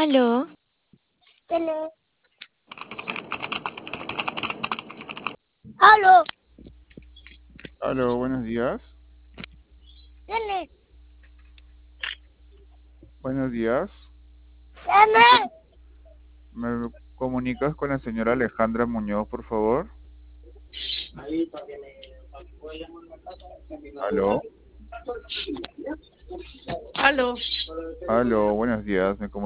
Aló, Tele. Aló, Aló, buenos días. tele. Buenos días. Tele. ¿Me comunicas con la señora Alejandra Muñoz, por favor? Aló. Aló. Aló, buenos días. ¿Me